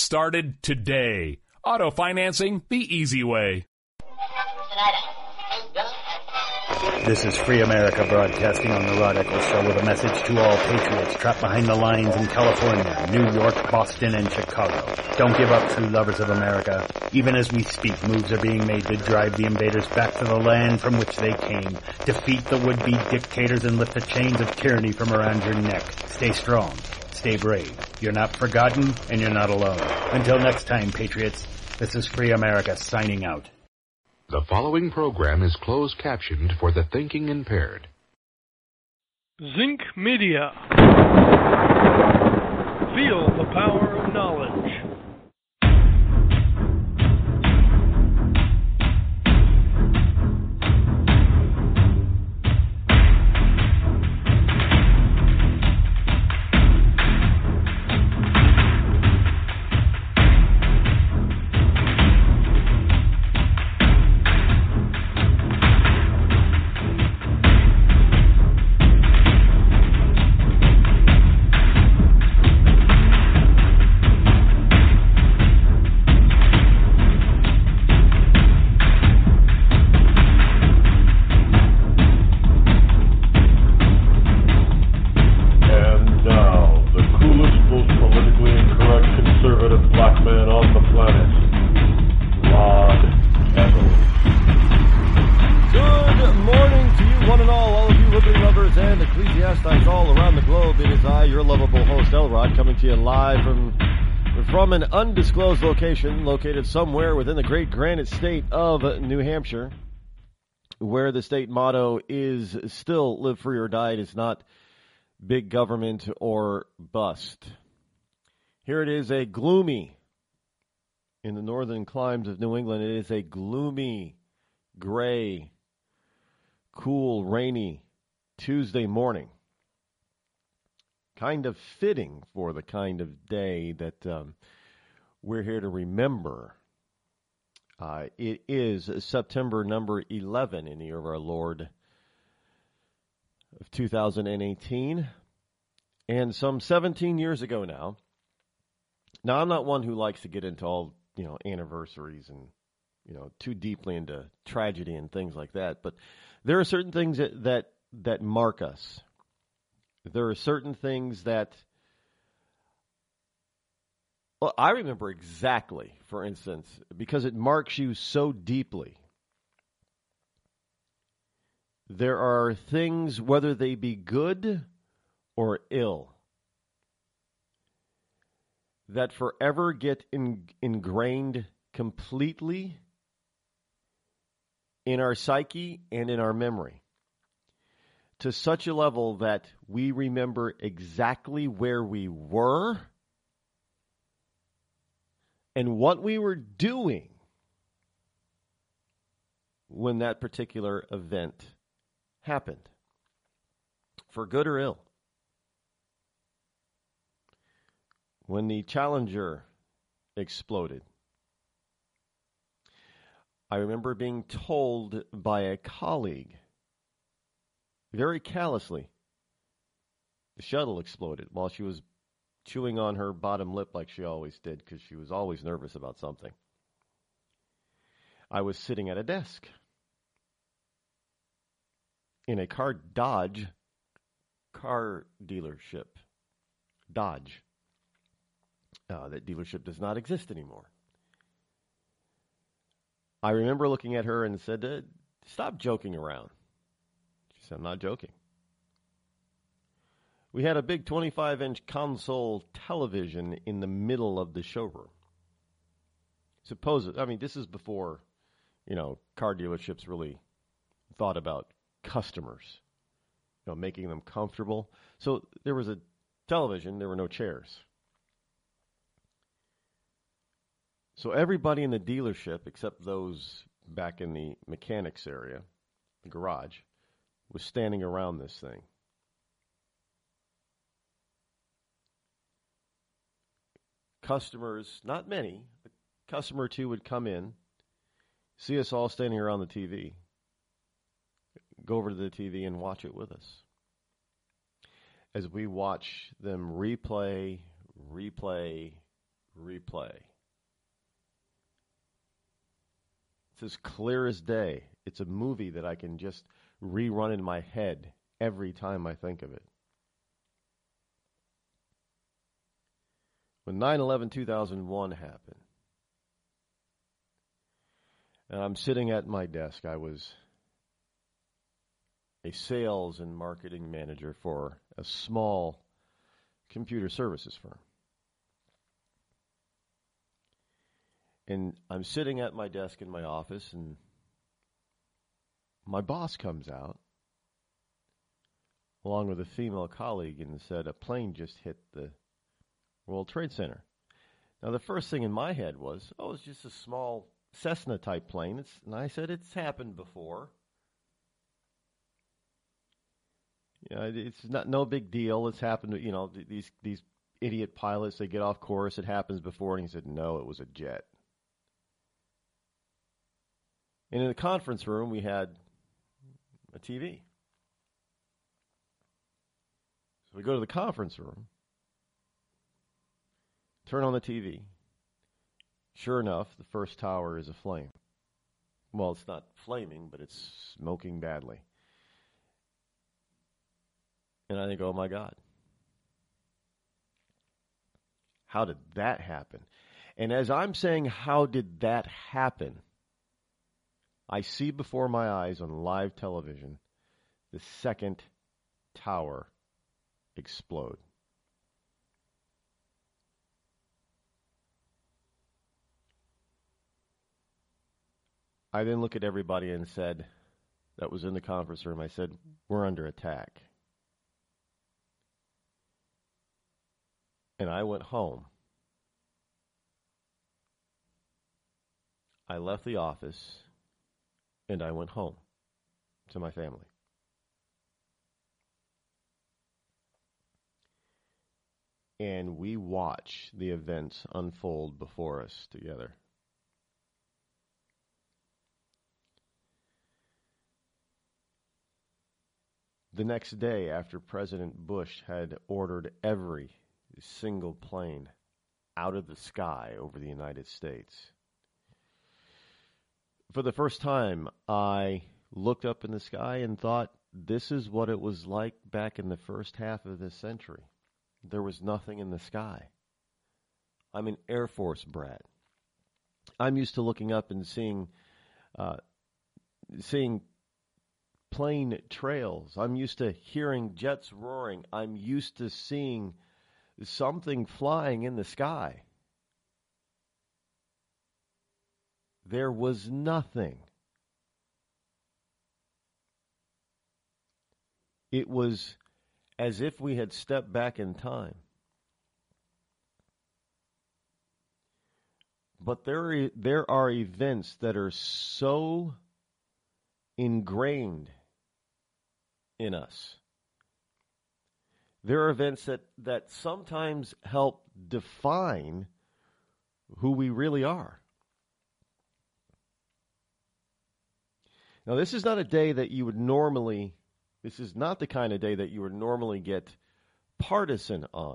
started today. Auto financing the easy way. This is Free America broadcasting on the Rod Eccles Show with a message to all patriots trapped behind the lines in California, New York, Boston, and Chicago. Don't give up, true lovers of America. Even as we speak, moves are being made to drive the invaders back to the land from which they came. Defeat the would-be dictators and lift the chains of tyranny from around your neck. Stay strong. Stay brave. You're not forgotten, and you're not alone. Until next time, patriots, this is Free America signing out. The following program is closed captioned for the thinking impaired. Zinc Media. Feel the power of knowledge. From an undisclosed location located somewhere within the great granite state of New Hampshire, where the state motto is still live free or die. It is not big government or bust. Here it is a gloomy, in the northern climes of New England, it is a gloomy, gray, cool, rainy Tuesday morning. Kind of fitting for the kind of day that we're here to remember. It is September number 11 in the year of our Lord of 2018. And some 17 years ago now. Now, I'm not one who likes to get into all, anniversaries and, too deeply into tragedy and things like that. But there are certain things that mark us. There are certain things that, well, I remember exactly, for instance, because it marks you so deeply. There are things, whether they be good or ill, that forever get ingrained completely in our psyche and in our memory. To such a level that we remember exactly where we were and what we were doing when that particular event happened, for good or ill. When the Challenger exploded, I remember being told by a colleague, very callously, the shuttle exploded while she was chewing on her bottom lip like she always did, because she was always nervous about something. I was sitting at a desk in a Dodge car dealership. Dodge. That dealership does not exist anymore. I remember looking at her and said, stop joking around. She said, I'm not joking. We had a big 25-inch console television in the middle of the showroom. This is before, car dealerships really thought about customers, making them comfortable. So there was a television, there were no chairs. So everybody in the dealership, except those back in the mechanics area, the garage, was standing around this thing. Customers, not many, a customer or two would come in, see us all standing around the TV, go over to the TV and watch it with us. As we watch them replay, replay. It's as clear as day. It's a movie that I can just rerun in my head every time I think of it. When 9/11/2001 happened, and I'm sitting at my desk, I was a sales and marketing manager for a small computer services firm. And I'm sitting at my desk in my office, and my boss comes out along with a female colleague and said, a plane just hit the World Trade Center. Now, the first thing in my head was, oh, it's just a small Cessna-type plane. And I said, it's happened before. It's no big deal. It's happened to, these idiot pilots, they get off course. It happens before. And he said, no, it was a jet. And in the conference room, we had a TV. So we go to the conference room, turn on the TV. Sure enough, the first tower is aflame. Well, it's not flaming, but it's smoking badly. And I think, oh my God. How did that happen? And as I'm saying, how did that happen? I see before my eyes on live television the second tower explode. I then look at everybody and said, that was in the conference room, I said, we're under attack. And I went home. I left the office, and I went home to my family. And we watched the events unfold before us together. The next day, after President Bush had ordered every single plane out of the sky over the United States, for the first time, I looked up in the sky and thought, this is what it was like back in the first half of this century. There was nothing in the sky. I'm an Air Force brat. I'm used to looking up and seeing plane trails. I'm used to hearing jets roaring. I'm used to seeing something flying in the sky. There was nothing. It was as if we had stepped back in time. But there are events that are so ingrained in us. There are events that sometimes help define who we really are. Now, this is not a day that you would normally, this is not the kind of day that you would normally get partisan on.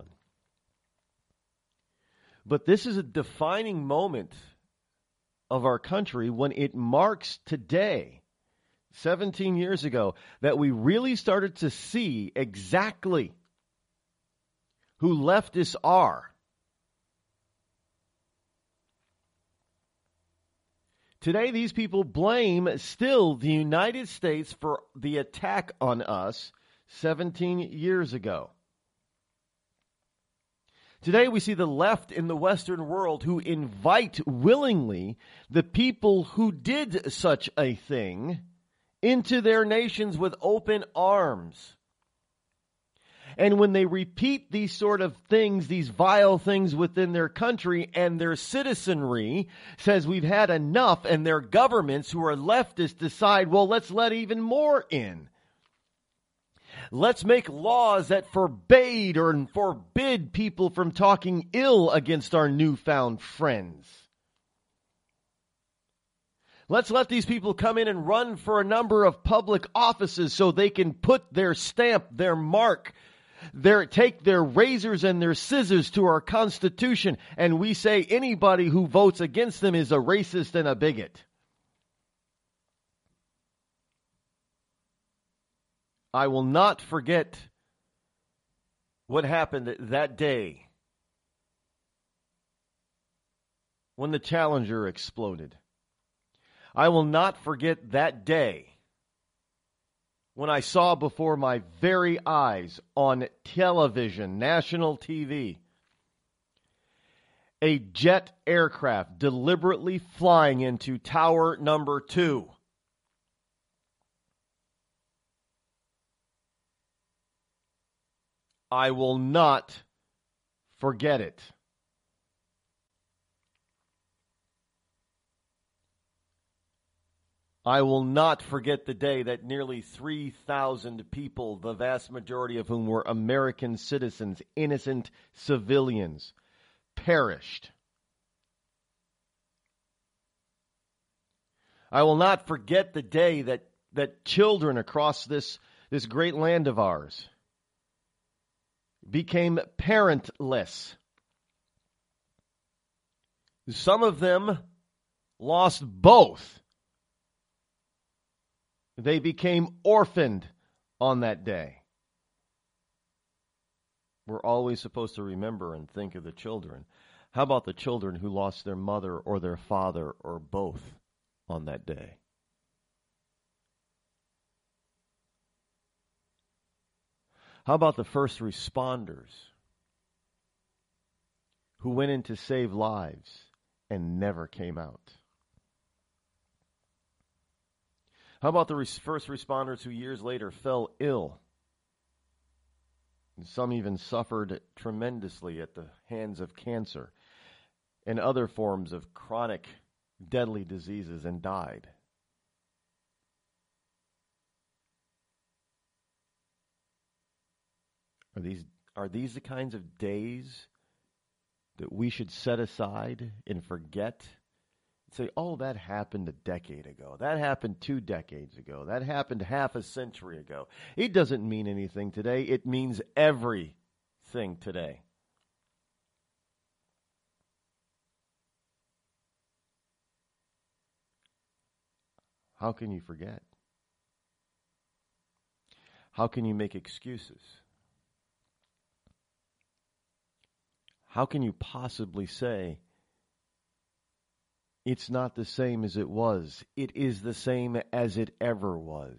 But this is a defining moment of our country when it marks today, 17 years ago, that we really started to see exactly who leftists are. Today, these people blame still the United States for the attack on us 17 years ago. Today, we see the left in the Western world who invite willingly the people who did such a thing into their nations with open arms. And when they repeat these sort of things, these vile things within their country, and their citizenry says we've had enough, and their governments who are leftists decide, well, let's let even more in. Let's make laws that forbade or forbid people from talking ill against our newfound friends. Let's let these people come in and run for a number of public offices so they can put their stamp, their mark, take their razors and their scissors to our Constitution, and we say anybody who votes against them is a racist and a bigot. I will not forget what happened that day when the Challenger exploded. I will not forget that day when I saw before my very eyes on television, national TV, a jet aircraft deliberately flying into Tower Number 2. I will not forget it. I will not forget the day that nearly 3,000 people, the vast majority of whom were American citizens, innocent civilians, perished. I will not forget the day that children across this great land of ours became parentless. Some of them lost both. They became orphaned on that day. We're always supposed to remember and think of the children. How about the children who lost their mother or their father or both on that day? How about the first responders who went in to save lives and never came out? How about the first responders who years later fell ill? And some even suffered tremendously at the hands of cancer and other forms of chronic, deadly diseases and died. Are these the kinds of days that we should set aside and forget? Say, oh, that happened a decade ago. That happened 2 decades ago. That happened half a century ago. It doesn't mean anything today. It means everything today. How can you forget? How can you make excuses? How can you possibly say, it's not the same as it was? It is the same as it ever was.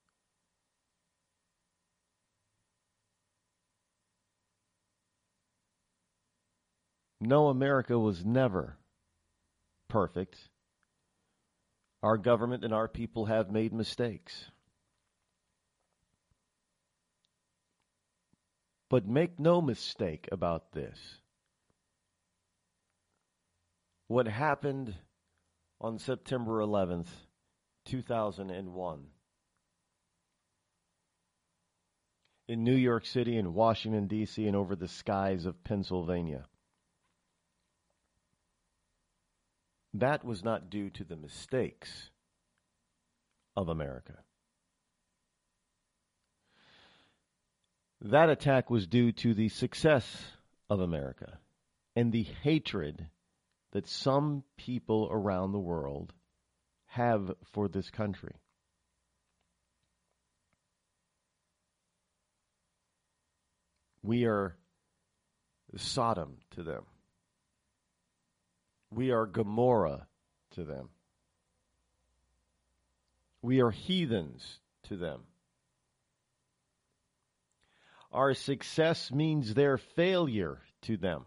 No, America was never perfect. Our government and our people have made mistakes. But make no mistake about this. What happened on September 11th, 2001, in New York City and Washington, D.C., and over the skies of Pennsylvania, that was not due to the mistakes of America. That attack was due to the success of America and the hatred that some people around the world have for this country. We are Sodom to them. We are Gomorrah to them. We are heathens to them. Our success means their failure to them.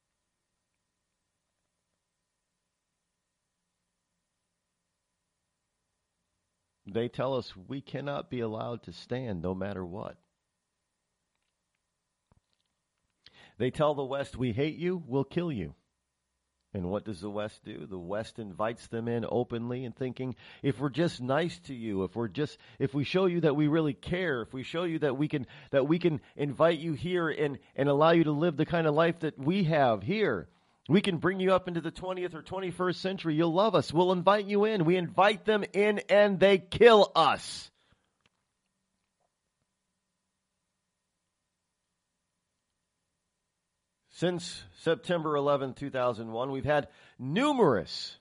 They tell us we cannot be allowed to stand no matter what. They tell the West, we hate you, we'll kill you. And what does the West do? The West invites them in openly and thinking, if we're just nice to you, if we show you that we really care, if we show you that we can invite you here and allow you to live the kind of life that we have here, we can bring you up into the 20th or 21st century. You'll love us. We'll invite you in. We invite them in and they kill us. Since September 11, 2001, we've had numerous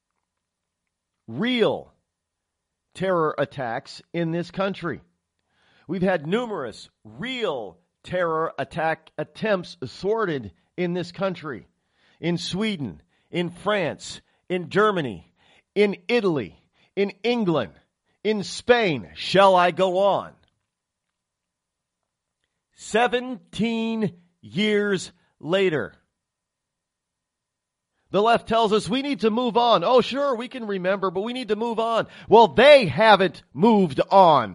real terror attacks in this country. We've had numerous real terror attack attempts thwarted in this country. In Sweden, in France, in Germany, in Italy, in England, in Spain. Shall I go on? 17 years later. The left tells us we need to move on. Oh, sure, we can remember, but we need to move on. Well, they haven't moved on.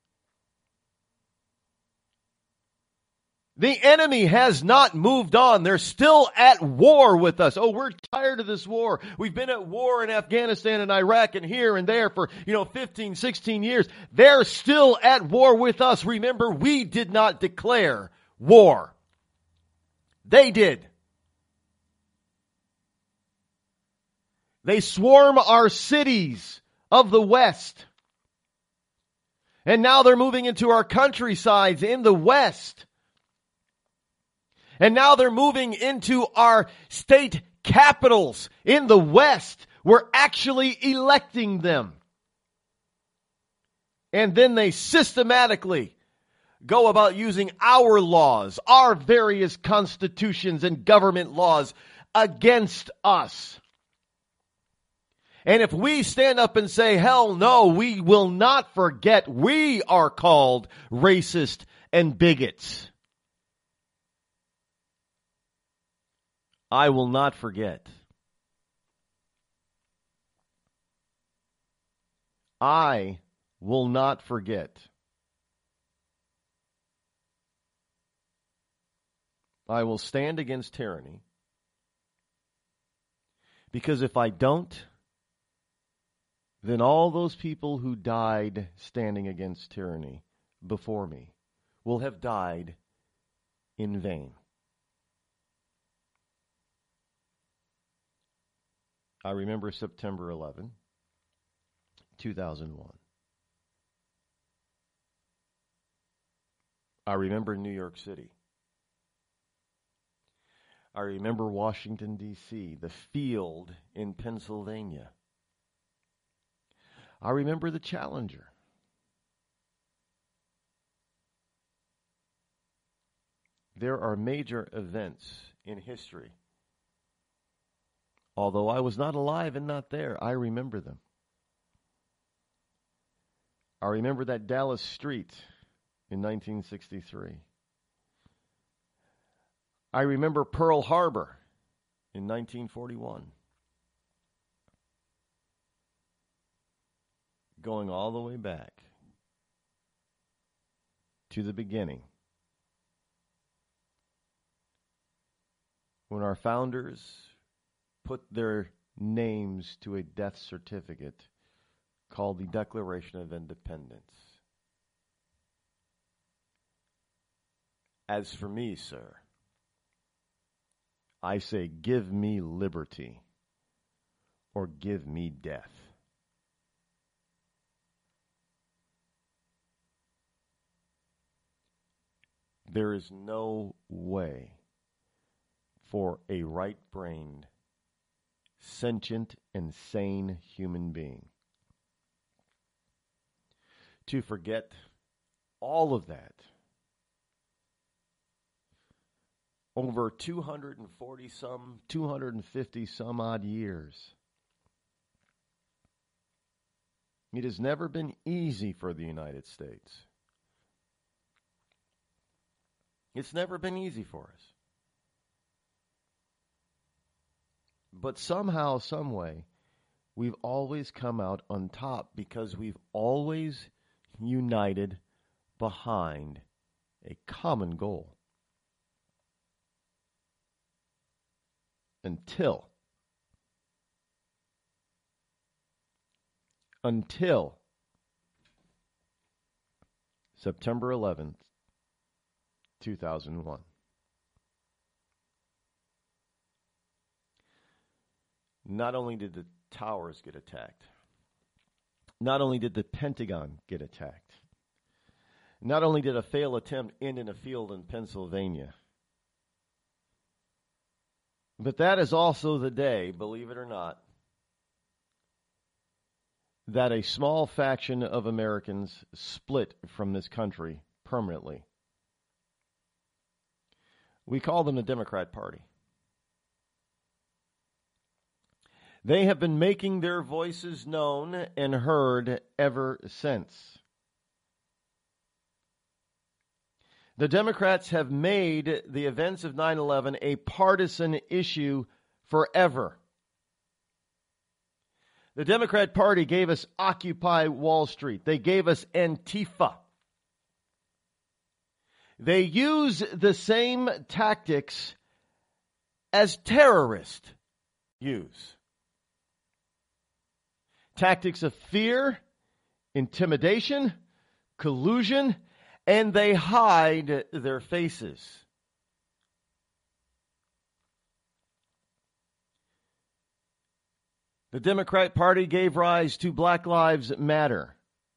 The enemy has not moved on. They're still at war with us. Oh, we're tired of this war. We've been at war in Afghanistan and Iraq and here and there for, 15, 16 years. They're still at war with us. Remember, we did not declare war. They did. They swarm our cities of the West. And now they're moving into our countrysides in the West. And now they're moving into our state capitals in the West. We're actually electing them. And then they systematically go about using our laws, our various constitutions and government laws against us. And if we stand up and say, hell no, we will not forget we are called racist and bigots. I will not forget. I will not forget. I will stand against tyranny. Because if I don't, then all those people who died standing against tyranny before me will have died in vain. I remember September 11, 2001. I remember New York City. I remember Washington, D.C., the field in Pennsylvania. I remember the Challenger. There are major events in history. Although I was not alive and not there, I remember them. I remember that Dallas street in 1963. I remember Pearl Harbor in 1941. Going all the way back to the beginning, when our founders put their names to a death certificate called the Declaration of Independence. As for me, sir, I say, give me liberty or give me death. There is no way for a right-brained, sentient, and sane human being to forget all of that over 250 some odd years. It has never been easy for the United States. It's never been easy for us. But somehow, some way, we've always come out on top because we've always united behind a common goal. Until September 11th, 2001. Not only did the towers get attacked, not only did the Pentagon get attacked, not only did a failed attempt end in a field in Pennsylvania, But that is also the day, believe it or not, that a small faction of Americans split from this country permanently. We call them the Democrat Party. They have been making their voices known and heard ever since. The Democrats have made the events of 9/11 a partisan issue forever. The Democrat Party gave us Occupy Wall Street. They gave us Antifa. They use the same tactics as terrorists use. Tactics of fear, intimidation, collusion, and they hide their faces. The Democrat Party gave rise to Black Lives Matter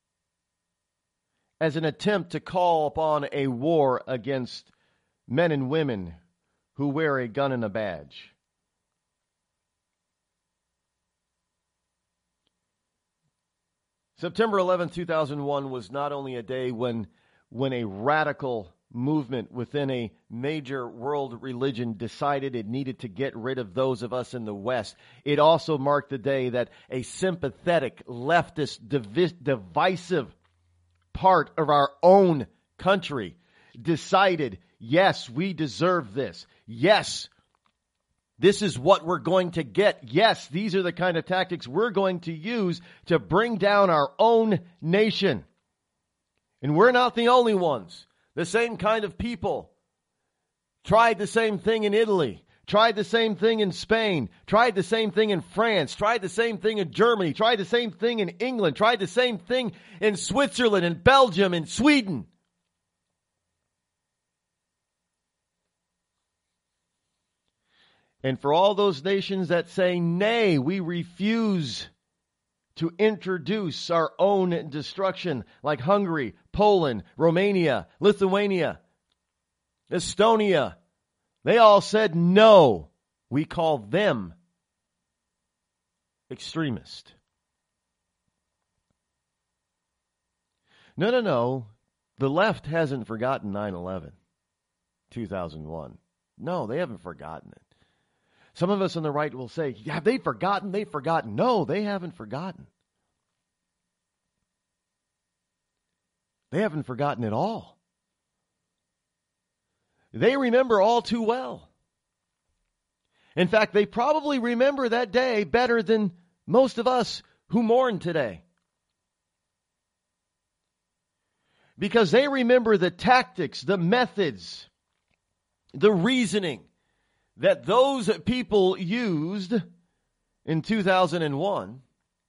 as an attempt to call upon a war against men and women who wear a gun and a badge. September 11, 2001 was not only a day when a radical movement within a major world religion decided it needed to get rid of those of us in the West. It also marked the day that a sympathetic, leftist, divisive part of our own country decided, yes, we deserve this. Yes, this is what we're going to get. Yes, these are the kind of tactics we're going to use to bring down our own nation. And we're not the only ones. The same kind of people tried the same thing in Italy, tried the same thing in Spain, tried the same thing in France, tried the same thing in Germany, tried the same thing in England, tried the same thing in Switzerland and Belgium and Sweden. And for all those nations that say, nay, we refuse to introduce our own destruction, like Hungary, Poland, Romania, Lithuania, Estonia, they all said no. We call them extremist. No. The left hasn't forgotten 9/11, 2001. No, they haven't forgotten it. Some of us on the right will say, have they forgotten? They've forgotten. No, they haven't forgotten. They haven't forgotten at all. They remember all too well. In fact, they probably remember that day better than most of us who mourn today. Because they remember the tactics, the methods, the reasoning that those people used in 2001,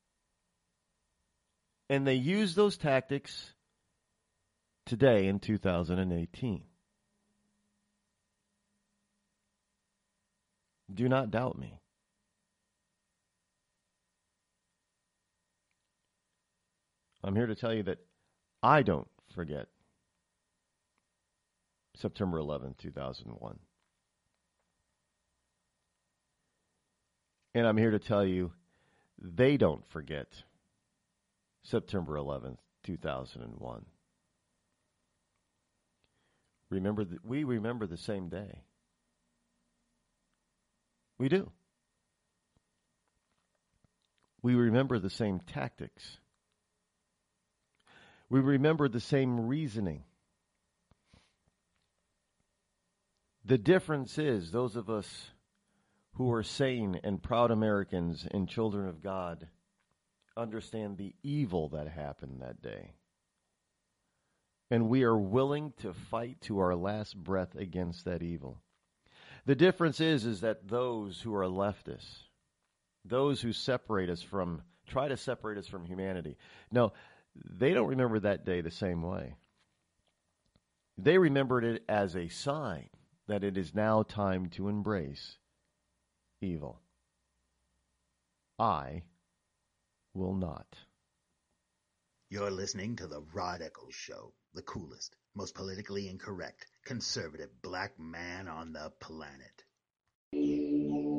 and they use those tactics today in 2018. Do not doubt me. I'm here to tell you that I don't forget September 11, 2001. And I'm here to tell you they don't forget September 11th, 2001. We remember the same day. We do. We remember the same tactics. We remember the same reasoning. The difference is those of us who are sane and proud Americans and children of God understand the evil that happened that day. And we are willing to fight to our last breath against that evil. The difference is that those who are leftists, those who try to separate us from humanity, no, they don't remember that day the same way. They remembered it as a sign that it is now time to embrace evil. I will not. You're listening to The Rod Eccles Show, the coolest, most politically incorrect, conservative black man on the planet.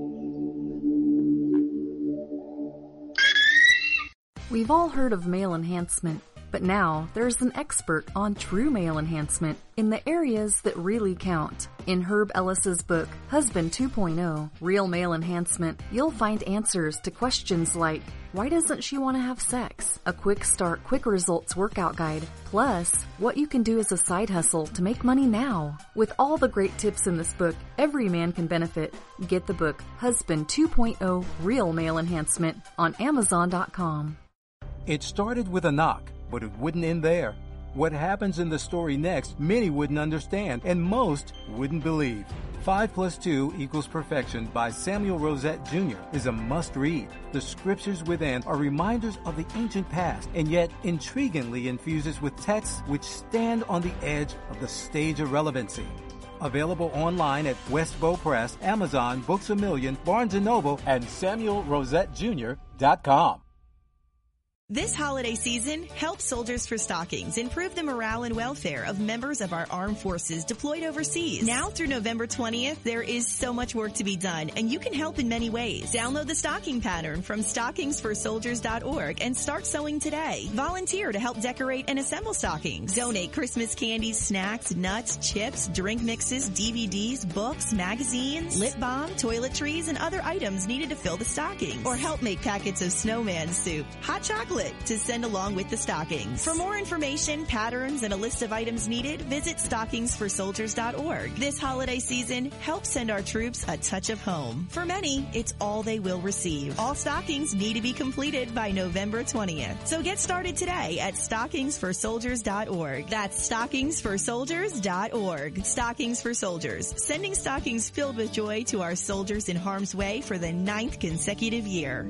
We've all heard of male enhancement, but now there's an expert on true male enhancement in the areas that really count. In Herb Ellis's book, Husband 2.0, Real Male Enhancement, you'll find answers to questions like, why doesn't she want to have sex? A quick start, quick results workout guide, plus what you can do as a side hustle to make money now. With all the great tips in this book, every man can benefit. Get the book, Husband 2.0, Real Male Enhancement, on Amazon.com. It started with a knock, but it wouldn't end there. What happens in the story next, many wouldn't understand, and most wouldn't believe. 5 + 2 = Perfection by Samuel Rosette Jr. is a must-read. The scriptures within are reminders of the ancient past, and yet intriguingly infuses with texts which stand on the edge of the stage of relevancy. Available online at Westbow Press, Amazon, Books A Million, Barnes & Noble, and SamuelRosetteJr.com. This holiday season, help Soldiers for Stockings improve the morale and welfare of members of our armed forces deployed overseas. Now through November 20th, there is so much work to be done, and you can help in many ways. Download the stocking pattern from stockingsforsoldiers.org and start sewing today. Volunteer to help decorate and assemble stockings. Donate Christmas candies, snacks, nuts, chips, drink mixes, DVDs, books, magazines, lip balm, toiletries, and other items needed to fill the stockings. Or help make packets of snowman soup, hot chocolate, to send along with the stockings. For more information, patterns, and a list of items needed, visit stockingsforsoldiers.org. This holiday season, help send our troops a touch of home. For many, it's all they will receive. All stockings need to be completed by November 20th. So get started today at stockingsforsoldiers.org. That's stockingsforsoldiers.org. Stockings for Soldiers, sending stockings filled with joy to our soldiers in harm's way for the 9th consecutive year.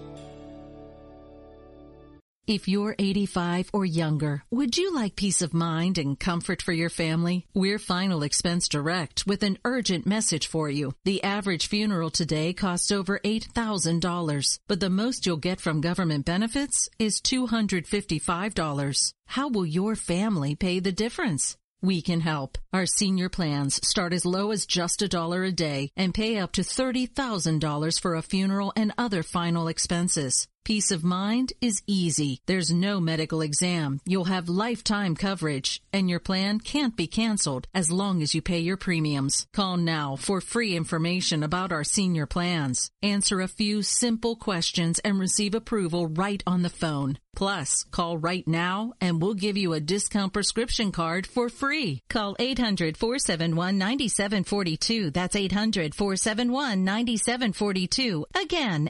If you're 85 or younger, would you like peace of mind and comfort for your family? We're Final Expense Direct with an urgent message for you. The average funeral today costs over $8,000, but the most you'll get from government benefits is $255. How will your family pay the difference? We can help. Our senior plans start as low as just $1 a day and pay up to $30,000 for a funeral and other final expenses. Peace of mind is easy. There's no medical exam. You'll have lifetime coverage, and your plan can't be canceled as long as you pay your premiums. Call now for free information about our senior plans. Answer a few simple questions and receive approval right on the phone. Plus, call right now and we'll give you a discount prescription card for free. Call 800-471-9742. That's 800-471-9742. Again,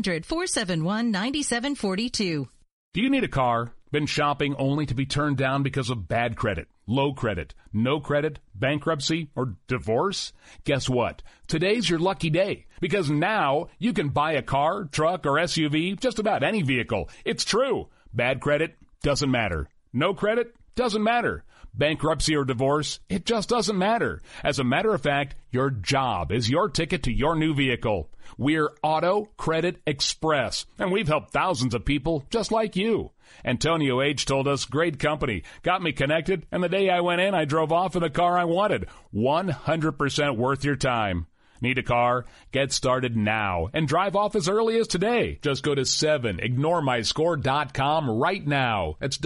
800-471-9742. Do you need a car? Been shopping only to be turned down because of bad credit, low credit, no credit, bankruptcy, or divorce? Guess what? Today's your lucky day, because now you can buy a car, truck, or SUV, just about any vehicle. It's true. Bad credit doesn't matter. No credit doesn't matter. Bankruptcy or divorce, it just doesn't matter. As a matter of fact, your job is your ticket to your new vehicle. We're Auto Credit Express, and we've helped thousands of people just like you. Antonio H. told us, great company, got me connected, and the day I went in, I drove off in the car I wanted. 100% worth your time. Need a car? Get started now and drive off as early as today. Just go to 7ignoremyscore.com right now. That's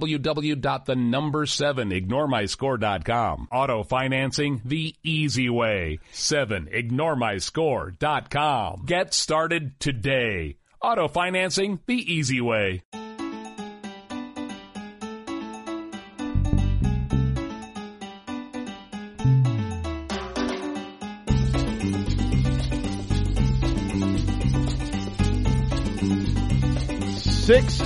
www.7ignoremyscore.com. Auto financing the easy way. 7ignoremyscore.com. Get started today. Auto financing the easy way. Six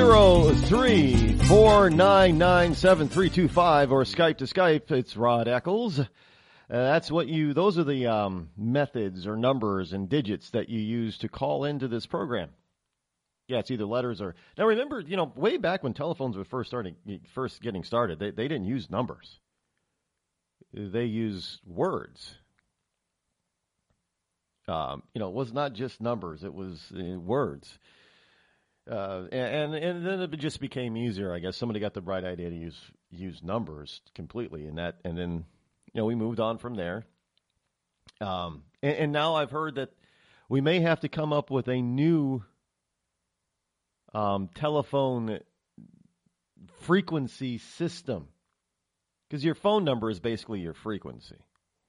603-499-7325 or Skype to Skype. It's Rod Eccles. Those are the methods or numbers and digits that you use to call into this program. Yeah, it's either letters or... Now remember, way back when telephones were first getting started, they didn't use numbers. They used words. It was not just numbers, it was words. And then it just became easier, I guess. Somebody got the bright idea to use numbers completely, and then we moved on from there. And now I've heard that we may have to come up with a new telephone frequency system, because your phone number is basically your frequency.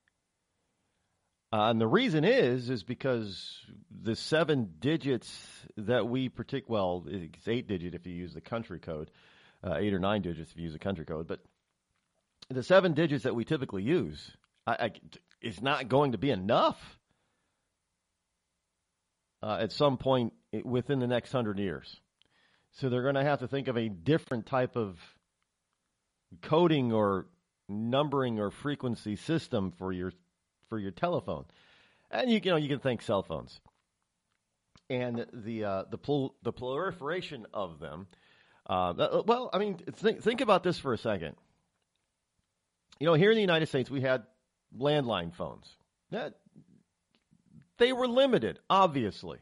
And the reason is because the 7 digits that we it's 8 digit if you use the country code, 8 or 9 digits if you use the country code, but the 7 digits that we typically use is not going to be enough at some point within the next 100 years. So they're going to have to think of a different type of coding or numbering or frequency system for your telephone. And you can think cell phones. And the proliferation of them. Think about this for a second. Here in the United States, we had landline phones. They were limited, obviously.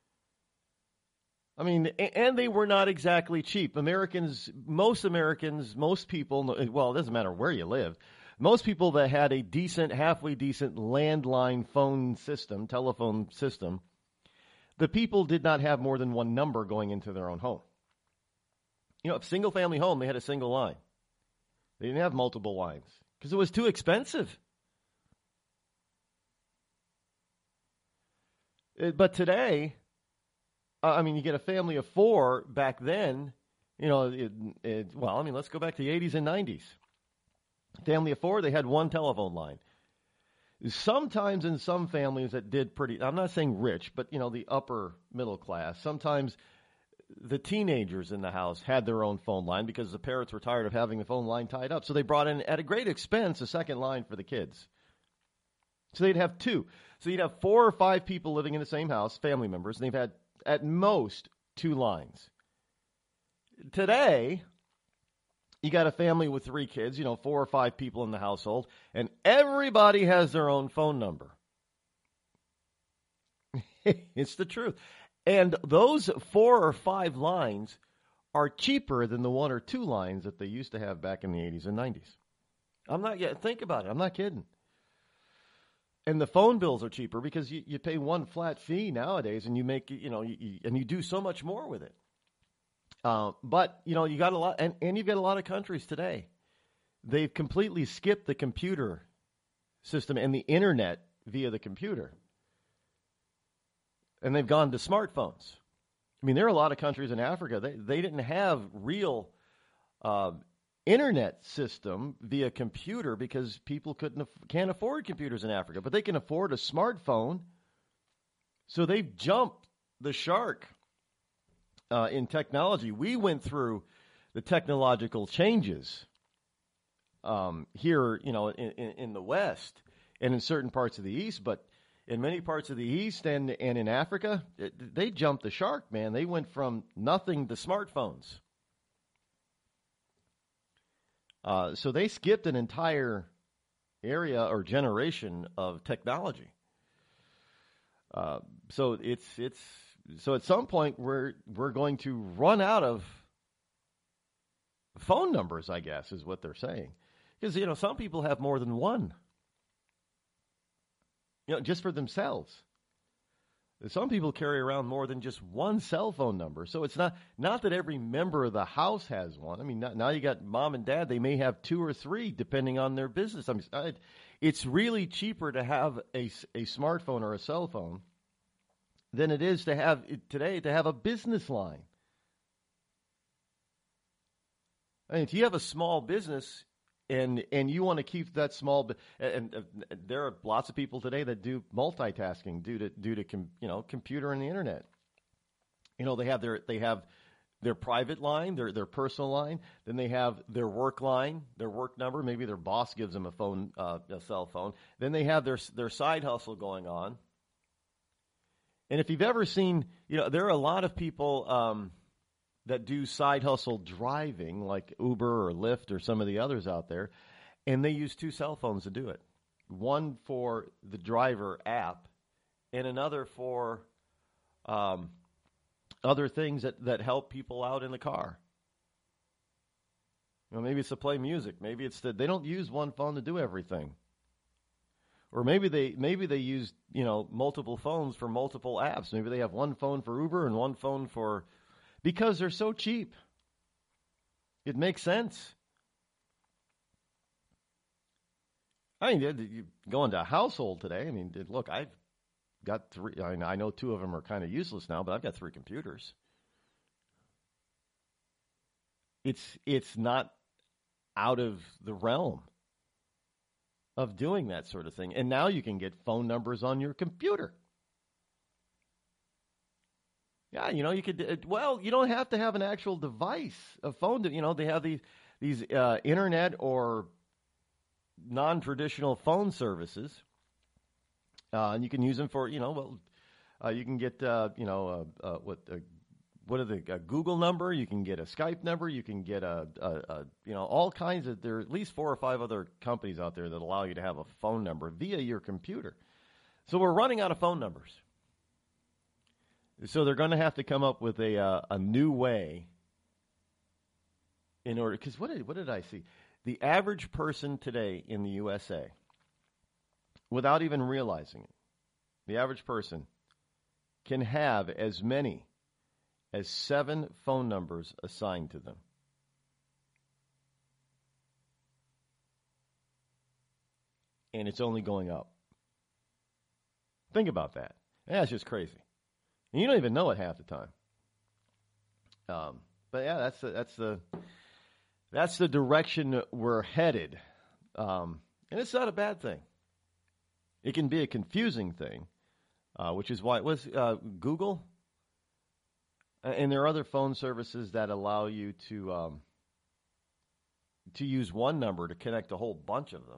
And they were not exactly cheap. Most people, well, it doesn't matter where you live, most people that had a halfway decent landline phone system, telephone system, the people did not have more than one number going into their own home. A single-family home, they had a single line. They didn't have multiple lines because it was too expensive. But today, you get a family of 4 back then, let's go back to the 80s and 90s. Family of 4, they had one telephone line. Sometimes in some families that did I'm not saying rich, but, the upper middle class, sometimes the teenagers in the house had their own phone line because the parents were tired of having the phone line tied up. So they brought in, at a great expense, a second line for the kids. So they'd have 2. So you'd have 4 or 5 people living in the same house, family members, and they've had at most 2 lines. Today, you got a family with 3 kids, 4 or 5 people in the household, and everybody has their own phone number. It's the truth. And those 4 or 5 lines are cheaper than the 1 or 2 lines that they used to have back in the 80s and 90s. Think about it. I'm not kidding. And the phone bills are cheaper because you pay one flat fee nowadays, and you make and you do so much more with it. But you got a lot, and you've got a lot of countries today. They've completely skipped the computer system and the internet via the computer, and they've gone to smartphones. There are a lot of countries in Africa they didn't have real internet system via computer because people can't afford computers in Africa, but they can afford a smartphone. So they've jumped the shark in technology. We went through the technological changes here, in the West and in certain parts of the East, but in many parts of the East and in Africa, they jumped the shark, man. They went from nothing to smartphones. So they skipped an entire area or generation of technology. So at some point we're going to run out of phone numbers, I guess, is what they're saying. Because some people have more than one. Just for themselves. Some people carry around more than just one cell phone number. So it's not that every member of the house has one. Now you got mom and dad. They may have 2 or 3 depending on their business. It's really cheaper to have a smartphone or a cell phone than it is to have a business line. If you have a small business and you want to keep that small, and there are lots of people today that do multitasking due to computer and the internet. They have their private line, their personal line, then they have their work line, their work number. Maybe their boss gives them a cell phone. Then they have their side hustle going on. And if you've ever seen, there are a lot of people that do side hustle driving, like Uber or Lyft or some of the others out there, and they use 2 cell phones to do it. One for the driver app and another for other things that help people out in the car. Maybe it's to play music. Maybe it's that they don't use one phone to do everything. Or maybe they use multiple phones for multiple apps. Maybe they have one phone for Uber and one phone for because they're so cheap. It makes sense. I mean, you go into a household today. I mean, look, I've got 3. I know 2 of them are kind of useless now, but I've got 3 computers. It's not out of the realm of doing that sort of thing. And now you can get phone numbers on your computer. Yeah, you could. Well, you don't have to have an actual device, a phone. They have these internet or non-traditional phone services, and you can use them for. You can get a Google number. You can get a Skype number. You can get all kinds of. There are at least 4 or 5 other companies out there that allow you to have a phone number via your computer. So we're running out of phone numbers. So they're going to have to come up with a new way in order. Because what did I see? The average person today in the USA, without even realizing it, the average person can have as many as 7 phone numbers assigned to them. And it's only going up. Think about that. That's just crazy. And you don't even know it half the time. But yeah, that's the direction we're headed. And it's not a bad thing. It can be a confusing thing, which is why it was Google. And there are other phone services that allow you to use one number to connect a whole bunch of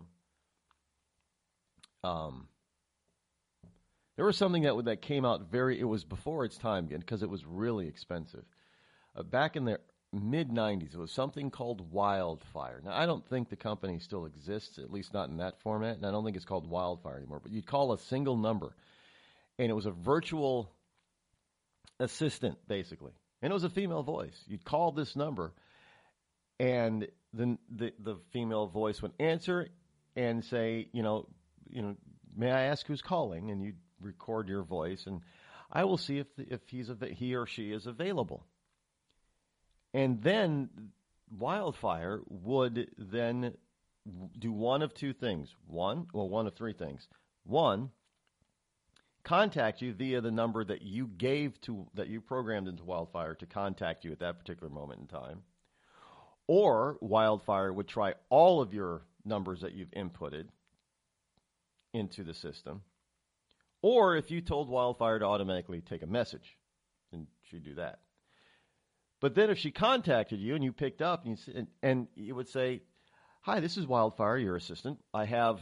them. There was something that came out it was before its time again because it was really expensive. Back in the mid-'90s, it was something called Wildfire. Now, I don't think the company still exists, at least not in that format, and I don't think it's called Wildfire anymore. But you'd call a single number, and it was a virtual assistant, basically. And it was a female voice. You'd call this number, and then the female voice would answer and say, may I ask who's calling? And you'd record your voice, and I will see if he or she is available. And then Wildfire would then do one of 2 things. One of 3 things. One, contact you via the number that you programmed into Wildfire to contact you at that particular moment in time. Or Wildfire would try all of your numbers that you've inputted into the system. Or if you told Wildfire to automatically take a message, then she'd do that. But then if she contacted you and you picked up and you would say, "Hi, this is Wildfire, your assistant. I have,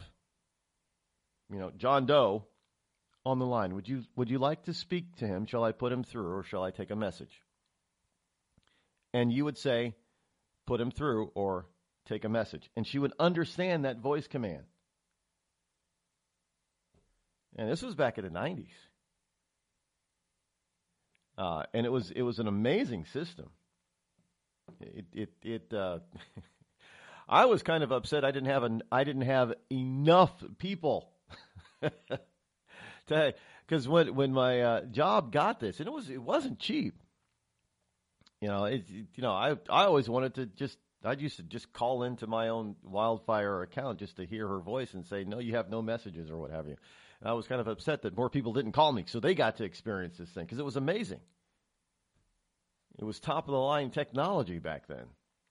John Doe on the line. Would you like to speak to him? Shall I put him through or shall I take a message?" And you would say, "Put him through or take a message." And she would understand that voice command. And this was back in the 90s. And it was an amazing system. I was kind of upset I didn't have enough people because when my job got this, and it wasn't cheap. I always wanted to I used to just call into my own Wildfire account just to hear her voice and say, "No, you have no messages," or what have you. And I was kind of upset that more people didn't call me, so they got to experience this thing because it was amazing. It was top-of-the-line technology back then.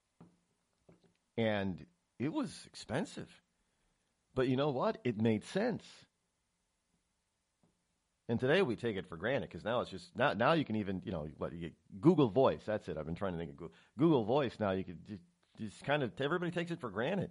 And it was expensive. But you know what? It made sense. And today we take it for granted because now it's just, now you can even, you get Google Voice. That's it. I've been trying to think of Google Voice. Now you could just kind of, everybody takes it for granted.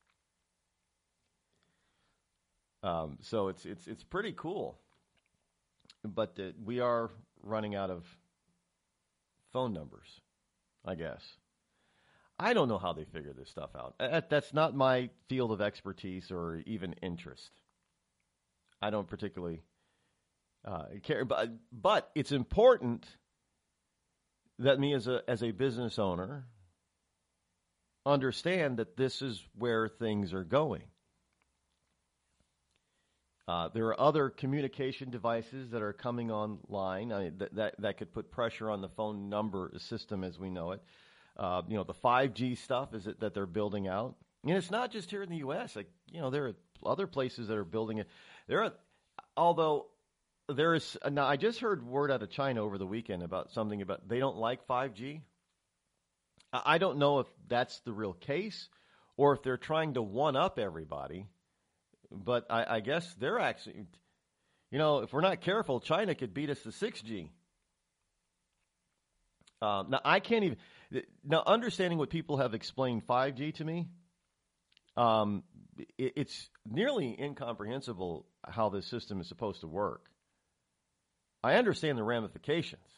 So it's pretty cool. But we are running out of phone numbers, I guess. I don't know how they figure this stuff out. That's not my field of expertise or even interest. I don't particularly care. But it's important that me as a business owner understand that this is where things are going. There are other communication devices that are coming online that could put pressure on the phone number system as we know it. The 5G stuff that they're building out. And it's not just here in the U.S. There are other places that are building it. Now I just heard word out of China over the weekend about they don't like 5G. I don't know if that's the real case or if they're trying to one-up everybody. But I guess they're actually, if we're not careful, China could beat us to 6G. Now, I can't even, understanding what people have explained 5G to me, it's nearly incomprehensible how this system is supposed to work. I understand the ramifications.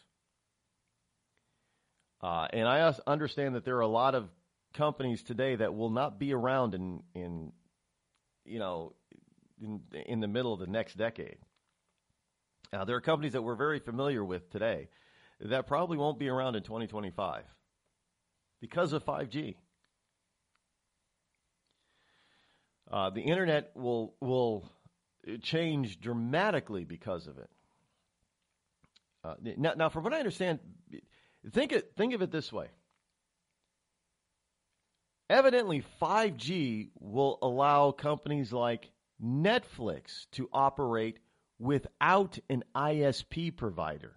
And I understand that there are a lot of companies today that will not be around in the middle of the next decade. There are companies that we're very familiar with today that probably won't be around in 2025 because of 5G. The internet will change dramatically because of it. Now, from what I understand, think of it this way. Evidently, 5G will allow companies like Netflix to operate without an ISP provider.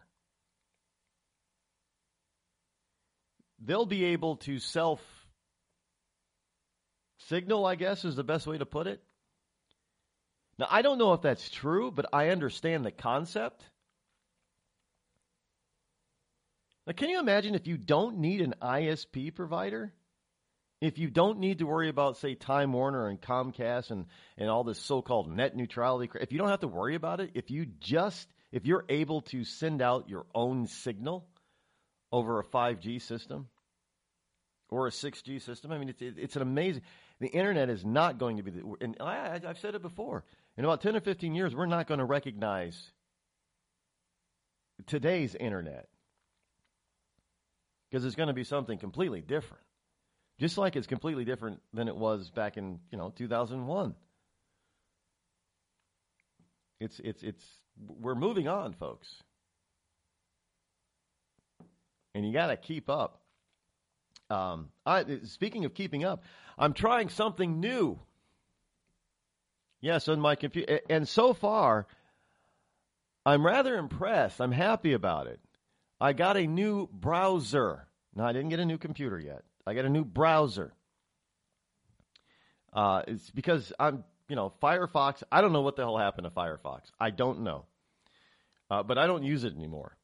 They'll be able to self-signal, I guess, is the best way to put it. Now, I don't know if that's true, but I understand the concept. Now, can you imagine if you don't need an ISP provider? If you don't need to worry about, say, Time Warner and Comcast and all this so-called net neutrality, if you don't have to worry about it, if you're able to send out your own signal over a 5G system or a 6G system, I mean, it's an amazing. The internet is not going to be, and I've said it before, in about 10 or 15 years, we're not going to recognize today's internet because it's going to be something completely different. Just like it's completely different than it was back in 2001. We're moving on, folks, and you got to keep up. Speaking of keeping up, I'm trying something new. Yes, on my computer, and so far, I'm rather impressed. I'm happy about it. I got a new browser. No, I didn't get a new computer yet. I got a new browser. It's because Firefox, I don't know what the hell happened to Firefox. I don't know. But I don't use it anymore.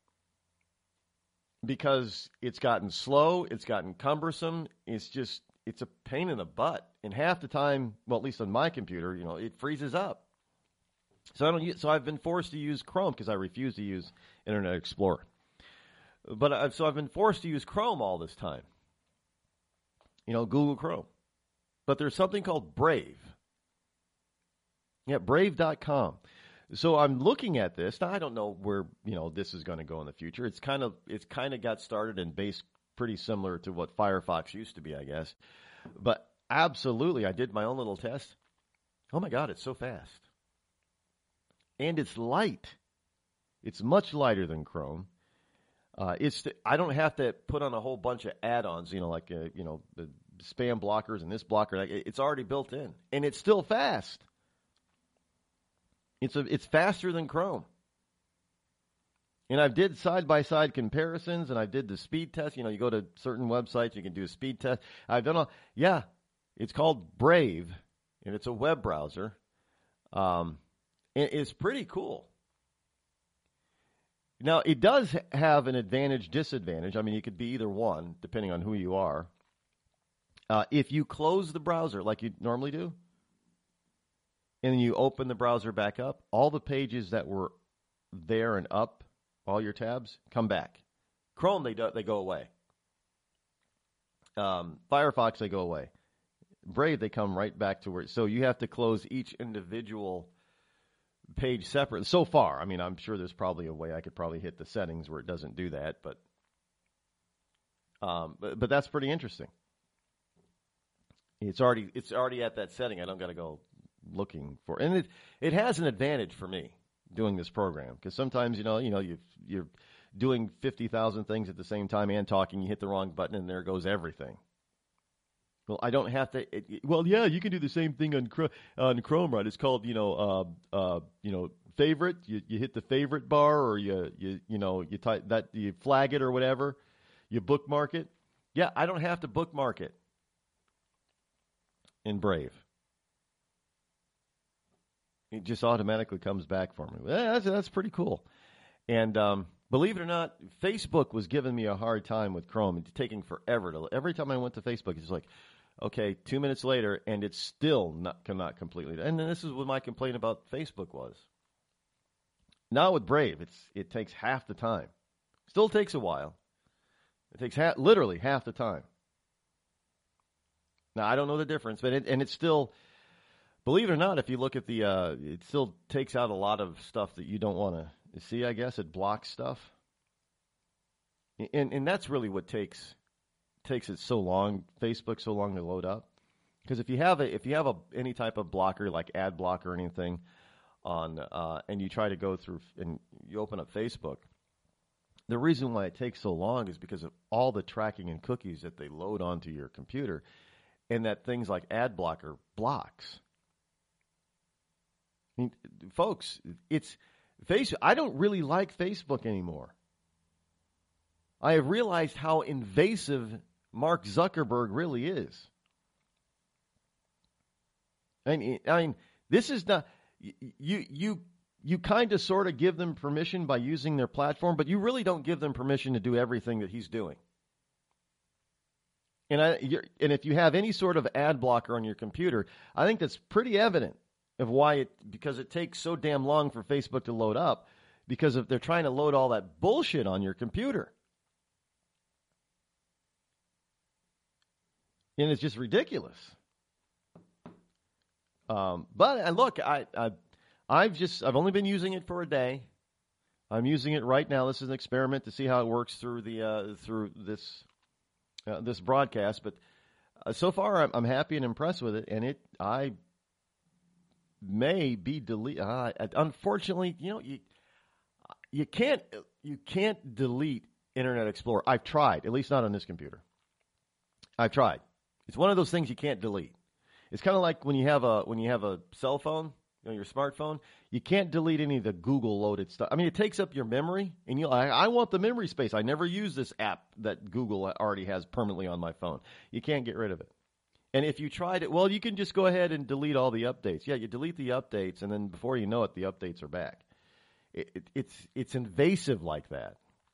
Because it's gotten slow, it's gotten cumbersome, it's a pain in the butt. And half the time, well, at least on my computer, it freezes up. So I've been forced to use Chrome because I refuse to use Internet Explorer. But I've been forced to use Chrome all this time. Google Chrome. But there's something called Brave. Yeah, Brave.com. So I'm looking at this. Now, I don't know where, this is going to go in the future. It's kind of got started and based pretty similar to what Firefox used to be, I guess. But absolutely, I did my own little test. Oh, my God, it's so fast. And it's light. It's much lighter than Chrome. I don't have to put on a whole bunch of add-ons, the spam blockers and this blocker. It's already built in, and it's still fast. It's faster than Chrome. And I've did side-by-side comparisons, and I did the speed test. You go to certain websites, you can do a speed test. I've done all. Yeah, it's called Brave, and it's a web browser. It's pretty cool. Now, it does have an advantage, disadvantage. I mean, it could be either one, depending on who you are. If you close the browser like you normally do, and then you open the browser back up, all the pages that were there and up, all your tabs, come back. Chrome, they go away. Firefox, they go away. Brave, they come right back to where. So you have to close each individual page separate. So far, I mean, I'm sure there's probably a way I could probably hit the settings where it doesn't do that, but that's pretty interesting. It's already at that setting. I don't got to go looking for. And it has an advantage for me doing this program, because sometimes, you're doing 50,000 things at the same time and talking, you hit the wrong button and there goes everything. Well, I don't have to. You can do the same thing on Chrome, right? It's called, favorite. You hit the favorite bar, or you type that, you flag it or whatever. You bookmark it. Yeah, I don't have to bookmark it in Brave. It just automatically comes back for me. That's pretty cool. And believe it or not, Facebook was giving me a hard time with Chrome. It's taking forever. Every time I went to Facebook, it's like, okay, 2 minutes later, and it's still not completely. And then this is what my complaint about Facebook was. Now with Brave, it takes half the time. Still takes a while. It takes literally half the time. Now, I don't know the difference, but it's still, believe it or not, if you look at it still takes out a lot of stuff that you don't want to see, I guess. It blocks stuff. And that's really what takes it so long, Facebook so long to load up. Because if you have any type of blocker, like ad blocker or anything on, and you try to go through and you open up Facebook, the reason why it takes so long is because of all the tracking and cookies that they load onto your computer, and that things like ad blocker blocks. I mean, folks, it's Facebook. I don't really like Facebook anymore. I have realized how invasive Mark Zuckerberg really is. I mean, this is not you kind of sort of give them permission by using their platform, but you really don't give them permission to do everything that he's doing. And if you have any sort of ad blocker on your computer, I think that's pretty evident of why because it takes so damn long for Facebook to load up, because if they're trying to load all that bullshit on your computer. And it's just ridiculous. But look, I've only been using it for a day. I'm using it right now. This is an experiment to see how it works through this broadcast. But so far, I'm happy and impressed with it. And I may be deleted. Unfortunately, you can't delete Internet Explorer. I've tried, at least not on this computer. I've tried. It's one of those things you can't delete. It's kind of like when you have a cell phone, your smartphone. You can't delete any of the Google loaded stuff. I mean, it takes up your memory, and I want the memory space. I never use this app that Google already has permanently on my phone. You can't get rid of it. And if you tried it, well, you can just go ahead and delete all the updates. Yeah, you delete the updates, and then before you know it, the updates are back. It's invasive like that.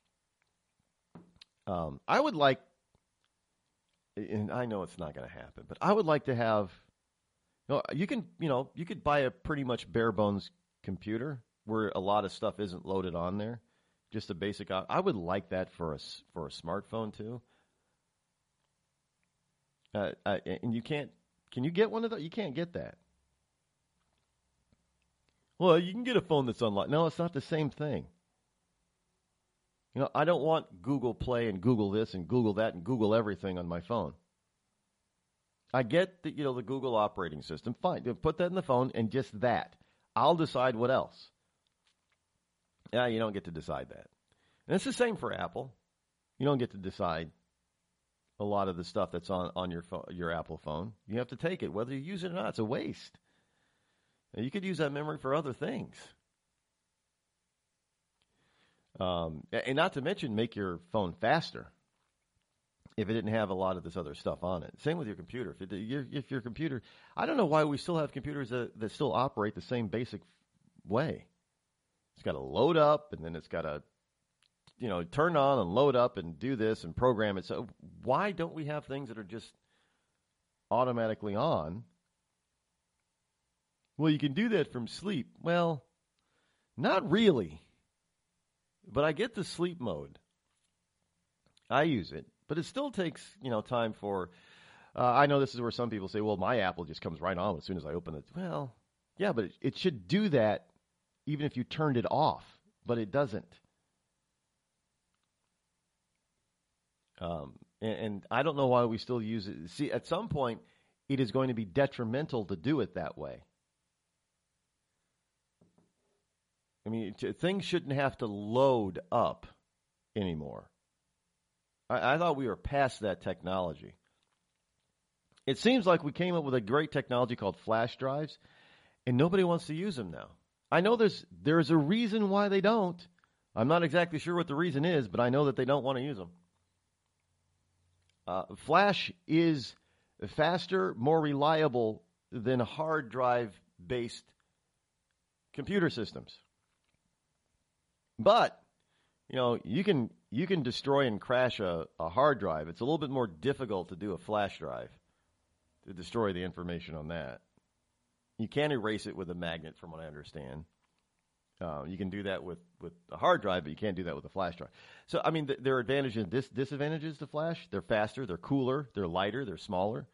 I would like, and I know it's not going to happen, but I would like to have. You could buy a pretty much bare bones computer where a lot of stuff isn't loaded on there, just a basic. I would like that for a smartphone too. And you can't. Can you get one of those? You can't get that. Well, you can get a phone that's unlocked. No, it's not the same thing. I don't want Google Play and Google this and Google that and Google everything on my phone. I get the Google operating system. Fine, put that in the phone and just that. I'll decide what else. Yeah, you don't get to decide that. And it's the same for Apple. You don't get to decide a lot of the stuff that's on your phone, your Apple phone. You have to take it, whether you use it or not. It's a waste. You could use that memory for other things. And not to mention make your phone faster if it didn't have a lot of this other stuff on it. Same with your computer. If your computer, I don't know why we still have computers that still operate the same basic way. It's got to load up, and then it's got to, turn on and load up and do this and program it. So why don't we have things that are just automatically on? Well, you can do that from sleep. Well, not really. But I get the sleep mode. I use it. But it still takes, time for, I know this is where some people say, well, my Apple just comes right on as soon as I open it. Well, yeah, but it should do that even if you turned it off. But it doesn't. And I don't know why we still use it. See, at some point, it is going to be detrimental to do it that way. I mean, things shouldn't have to load up anymore. I thought we were past that technology. It seems like we came up with a great technology called flash drives, and nobody wants to use them now. I know there's a reason why they don't. I'm not exactly sure what the reason is, but I know that they don't want to use them. Flash is faster, more reliable than hard drive-based computer systems. But, you can destroy and crash a hard drive. It's a little bit more difficult to do a flash drive, to destroy the information on that. You can erase it with a magnet, from what I understand. You can do that with a hard drive, but you can't do that with a flash drive. So, I mean, there are advantages and disadvantages to flash. They're faster, they're cooler, they're lighter, they're smaller.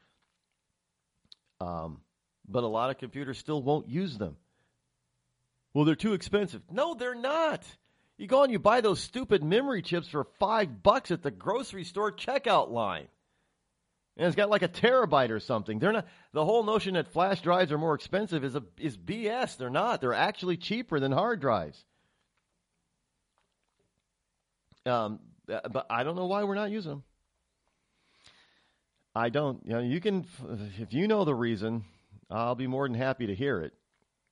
But a lot of computers still won't use them. Well, they're too expensive. No, they're not. You go and you buy those stupid memory chips for $5 at the grocery store checkout line. And it's got like a terabyte or something. They're not. The whole notion that flash drives are more expensive is BS. They're not. They're actually cheaper than hard drives. But I don't know why we're not using them. I don't. You can, if you know the reason, I'll be more than happy to hear it.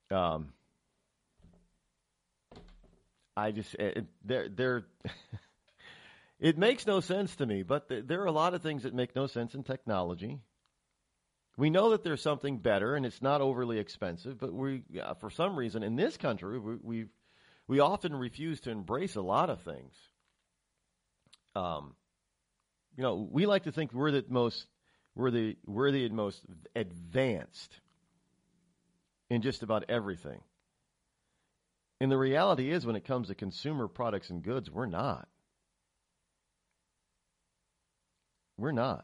They're it makes no sense to me, but there are a lot of things that make no sense in technology. We know that there's something better, and it's not overly expensive, but for some reason, in this country, we often refuse to embrace a lot of things. We like to think we're the most advanced in just about everything. And the reality is, when it comes to consumer products and goods, we're not. We're not.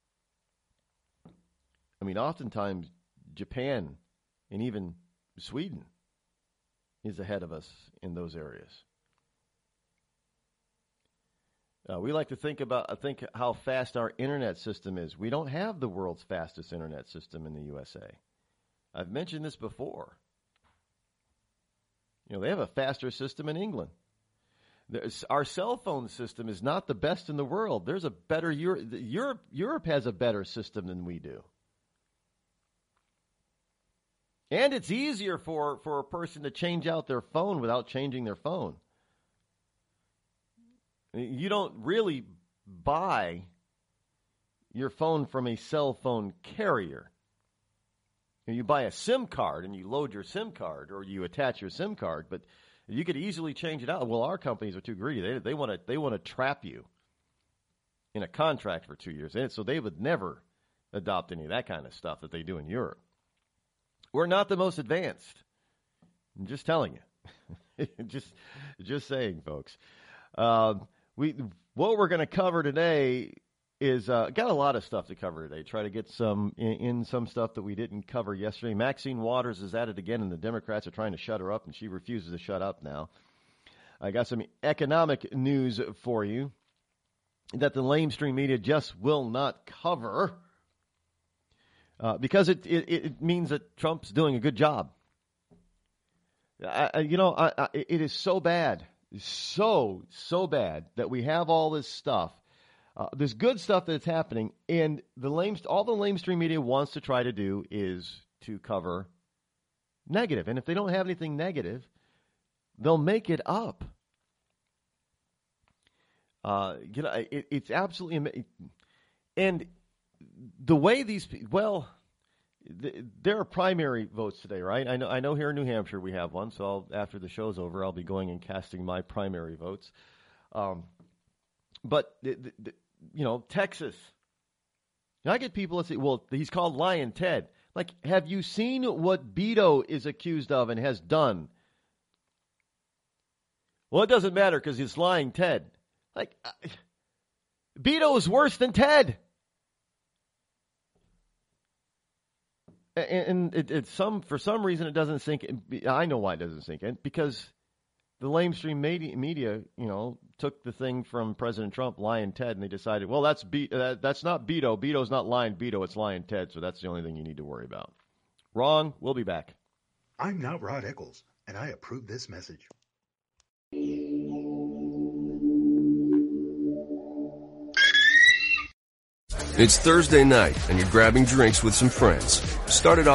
I mean, oftentimes, Japan and even Sweden is ahead of us in those areas. We like to think how fast our internet system is. We don't have the world's fastest internet system in the USA. I've mentioned this before. They have a faster system in England. Our cell phone system is not the best in the world. There's a better Europe has a better system than we do. And it's easier for a person to change out their phone without changing their phone. You don't really buy your phone from a cell phone carrier. You buy a SIM card and you load your SIM card, or you attach your SIM card, but you could easily change it out. Well, our companies are too greedy. They want to trap you in a contract for 2 years. So they would never adopt any of that kind of stuff that they do in Europe. We're not the most advanced. I'm just telling you. just saying, folks. What we're going to cover today is got a lot of stuff to cover today. Try to get some stuff that we didn't cover yesterday. Maxine Waters is at it again, and the Democrats are trying to shut her up, and she refuses to shut up now. I got some economic news for you that the lamestream media just will not cover because it means that Trump's doing a good job. It is so bad, so bad that we have all this stuff. There's good stuff that's happening, and all the lamestream media wants to try to do is to cover negative. And if they don't have anything negative, they'll make it up. It's absolutely amazing. And the way there are primary votes today, right? I know here in New Hampshire we have one, so after the show's over, I'll be going and casting my primary votes. But Texas. I get people that say, well, he's called Lying Ted. Like, have you seen what Beto is accused of and has done? Well, it doesn't matter because he's Lying Ted. Like, Beto is worse than Ted. And for some reason it doesn't sink in. I know why it doesn't sink in, because the lamestream media, took the thing from President Trump, Lying Ted, and they decided, well, that's not Beto. Beto's not lying Beto, it's Lying Ted, so that's the only thing you need to worry about. Wrong. We'll be back. I'm not Rod Eccles, and I approve this message. It's Thursday night, and you're grabbing drinks with some friends. Started off